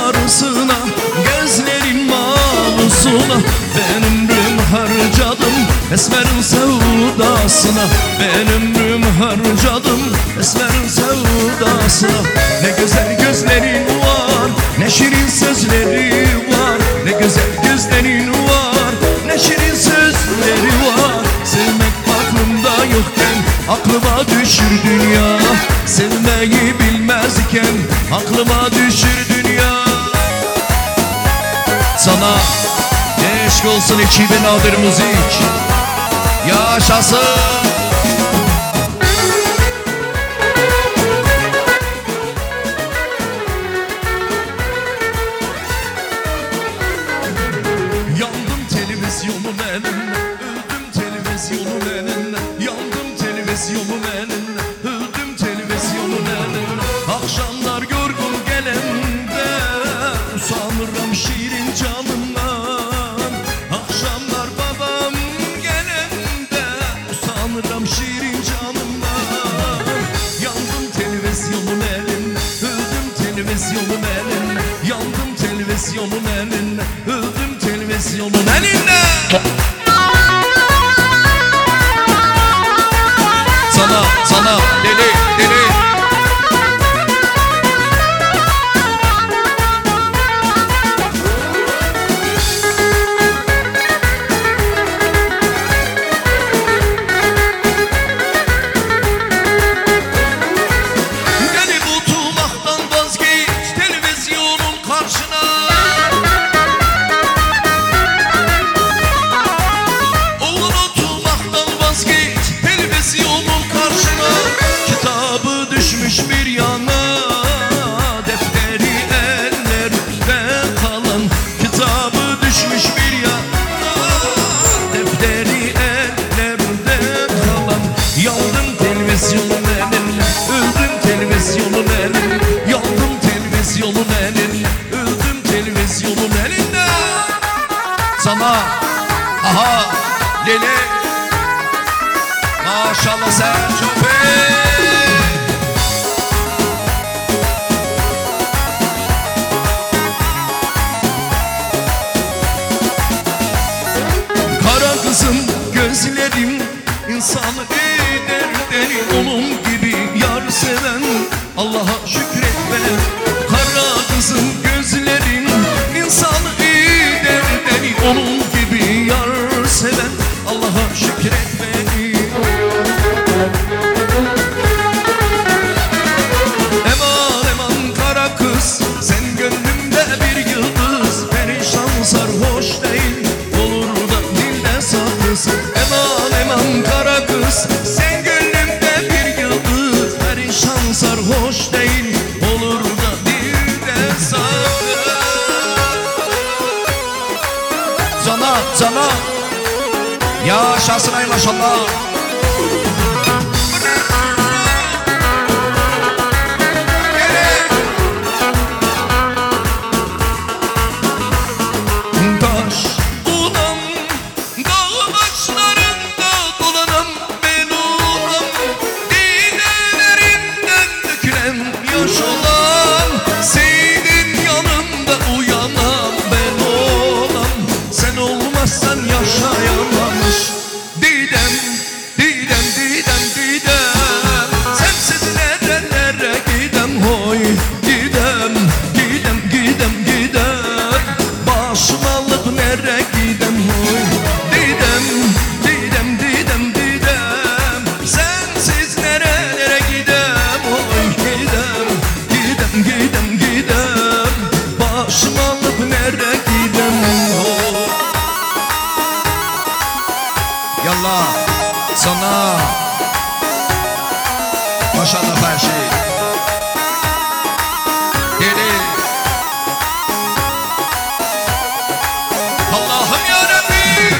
sarısına, gözlerin mavusuna. Ben ömrüm harcadım esmerin sevdasına. Ben ömrüm harcadım esmerin sevdasına. Ne güzel gözlerin var, ne şirin sözleri var. Ne güzel gözlerin var, ne şirin sözleri var. Sevmek aklımda yokken aklıma düşür dünya. Sevmeyi bilmezken aklıma düşür dünya. Sana aşk olsun 2000 nadir müzik. Yaşasın. Yandım televizyonun eline, öldüm televizyonun eline. Yandım televizyonun eline, öldüm televizyonun eline. Akşamlar yorgun gelende usanırım şirin canımdan. Akşamlar babam gelende usanırım şirin canımdan. Yandım televizyonun eline, öldüm televizyonun eline. Yandım televizyonun eline, öldüm televizyonun eline. Sana deli deli. Gelip oturmaktan vazgeç televizyonun karşına. Oğlum oturmaktan vazgeç televizyonun karşına. Kitabı düşmüş bir yana, defteri ellerde kalan. Kitabı düşmüş bir yana, defteri ellerde kalan. Yandım televizyonun eline, öldüm televizyonun eline. Yandım televizyonun eline, öldüm televizyonun eline. Sana aha Leli, maşallah sen çok iyi. Kara kızım gözlerim insanı eder deri. Onun gibi yar seven Allah'a şükretme. Kara kızım gözlerim insanı eder deri. Onun gibi yar seven Allah'a şükretme. Eman eman kara kız, sen gönlümde bir yıldız. Perişan sarhoş değil, olur da dilde saklısı. Eman eman kara kız, sen gönlümde bir yıldız. Perişan sarhoş değil, olur da dilde saklı. Sana yaşasın ay maşallah. Taş ulan dağ başlarında dolanam ben ulan. Dinelerinden dökülen yaş olan. Senin yanında uyanam ben olan. Sen olmazsan yaşayamamış. Didem, Didem, Didem, Didem. Sensiz nerelere gidem hoy. Gidem, gidem, gidem, gidem. Başım alıp nereye gidem hoy. Didem, Didem, Didem, Didem. Sensiz nerelere gidem hoy. Gidem, gidem, gidem, gidem. Başım alıp nereye gidem hoy. Yallah sana maşallah her şey. Deli Allah'ım yarabbim.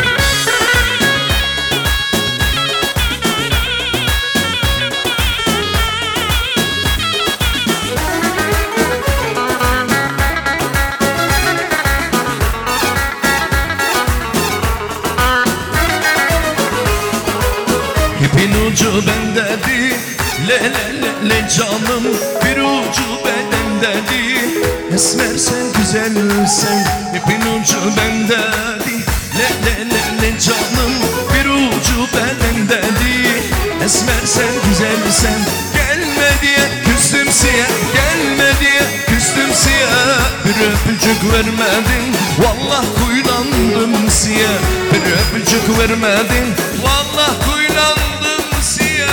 İpin ucu bendedir, le le le le canım. Bir ucu bedendedir, Esmer sen güzelsen ipin ucu bendedi. Le le le le canım bir ucu bendedi. Esmer sen güzelsen gelme diye küstüm siye, gelme diye küstüm siye. Bir öpücük vermedin vallah kuylandım siye. Bir öpücük vermedin vallah kuylandım siye.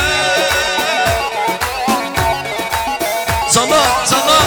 Sana sana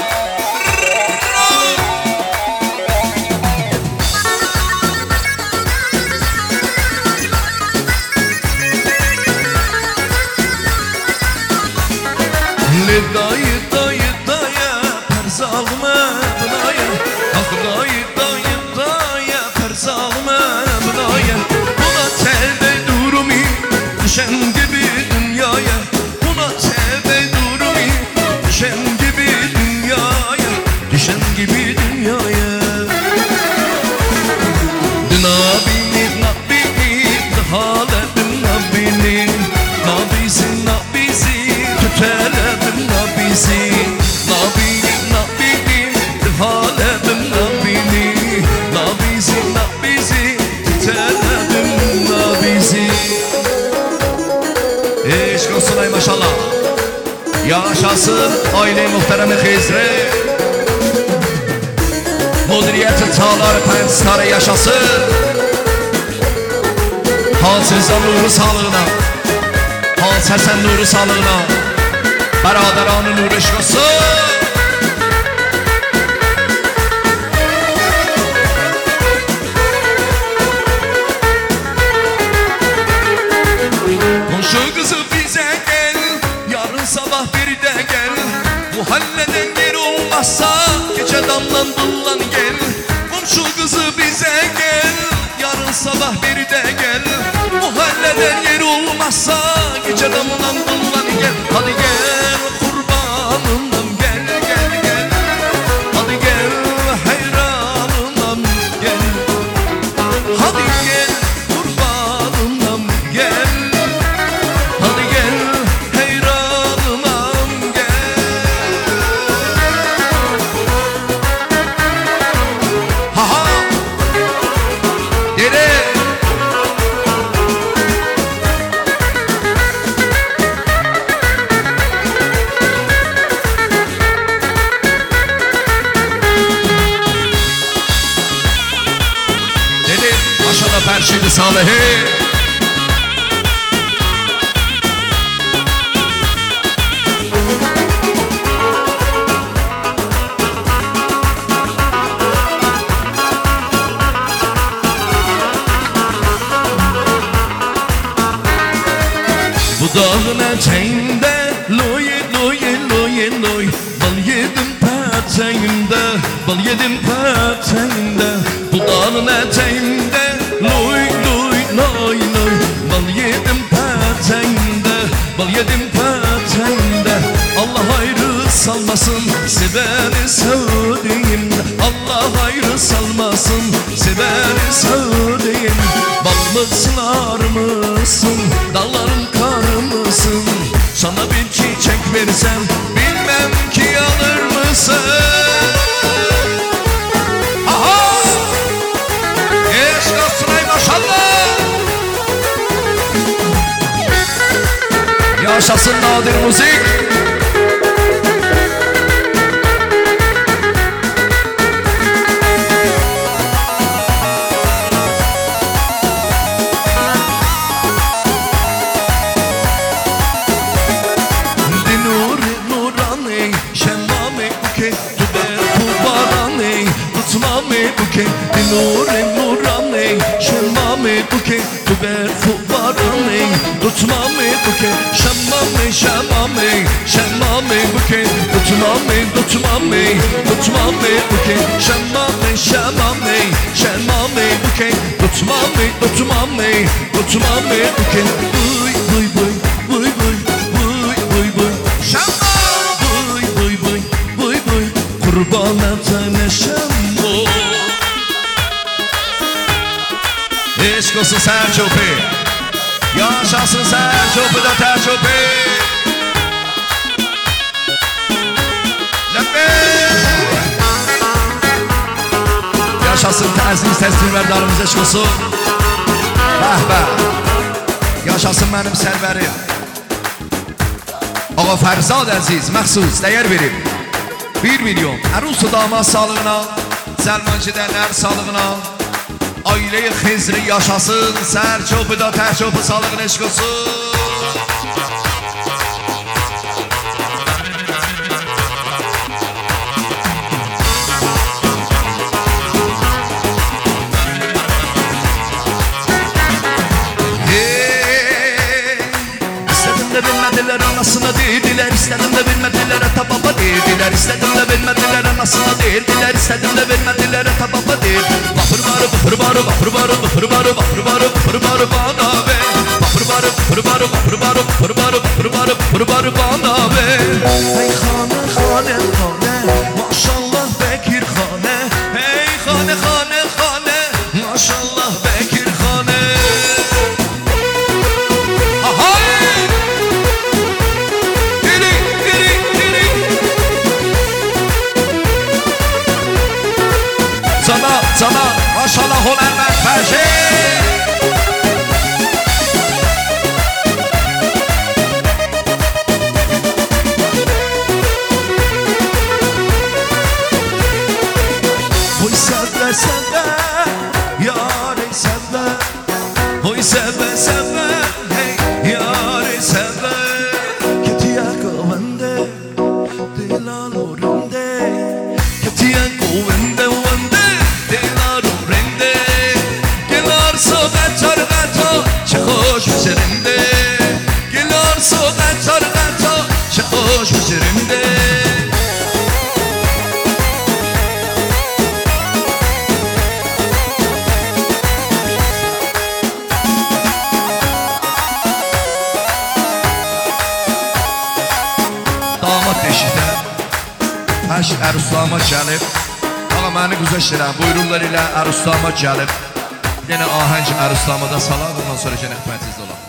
dayı dayı dayı perz alma bınaya. Ah dayı dayı dayı perz alma bınaya. Buna tevbe durumi düşen gibi dünyaya. Buna tevbe durumi düşen gibi dünyaya. Düşen gibi dünyaya. Nabini nabini haledim nabini. Nabisi nabisi tüteledim nabisi. Nabini nabini haledim nabini. Nabisi nabisi tüteledim nabisi. Eşk olsun ay maşallah. Yaşasın aile muhteremi Hizri. Mudriyeti çağlar penstarı yaşasın. Hal sizden nuru sağlığına, hal sersen nuru sağlığına. Beraderanın nuru eşk olsun. Komşu kızı bize gel, yarın sabah bir de gel. Muhalleden yer olmazsa gece damlan dullan gel. Komşu kızı bize gel, yarın sabah bir de gel. Muhalleden yer olmazsa gece damlan dullan gel. Hadi gel kurbanımdan gel gel gel. Hadi gel hayranımdan gel. Hadi gel kurbanımdan gel. Hadi gel hayranımdan gel. Ha ha. Yere. Aşağıda perşidi salihi. Bu dağın eteğinde loy loy loy loy. Bal yedim peteğinde, bal yedim peteğinde. Bu dağın eteğinde loy loy loy loy. Bal yedim peteğinde, bal yedim peteğinde. Allah ayrı salmasın seveni sevdiğimde. Allah ayrı salmasın seveni sevdiğimde. Bal mısın ar mısın, dağların kar mısın? Sana bir çiçek versem bilmem ki alır mısın? Aha! Eşk olsun ay maşallah. Yaşasın nadir müzik. Nure nurane şemmame buke tuber fuvarane tutmame buke şemmame şemmame şemmame buke tutmame tutmame tutmame buke şemmame şemmame şemmame buke tutmame tutmame tutmame buke buy buy buy buy buy buy buy buy şemmame buy buy buy buy buy kurban etene şemmo. Eşk olsun Selçuk'u. Yaşasın Selçuk'u da Selçuk'u. Lefes. yaşasın əziz təsvirlərdarımız eşq olsun. Bəh bəh. Yaşasın mənim sərvərim. Ağa Fərzad əziz məxsus dəyər verib 1 milyon ərus و damad sağlığına, Səlmancıdənlər sağlığına, ailə-i Xizri yaşasın, sərçopu da tərçopu sağlığına eşq olsun. Bilmediler anasını dediler, istedim de bilmediler tababa dediler, istedim de bilmediler anasını dediler, istedim de bilmediler tababa dediler. Bafır barı bafır barı bafır barı bafır barı bafır barı bafır barı bana be. Bafır barı bafır barı bafır barı bafır barı bafır barı bafır barı bana be. Hey khane khane khane maşallah Bekir khane. Hey khane khane khane maşallah Bekir khane. Sana maşallah Honermen Perşe. Hoy sevve sevve yâre sevve, hoy sevve sevve hey yâre sevve. Ketiye kavende dilal orinde, ketiye kavende vende دیلار و رنده گلار سو قطار قطا چه خوش بشرنده گلار سو قطار قطا چه خوش بشرنده damat eşitə həş əruslamə gəlib. Ağa məni güzəşdirəm, buyururlar ilə əruslamə gəlib. Yenə ahəng əruslamada salar, ondan sonra yenə xidmətinizdə olar.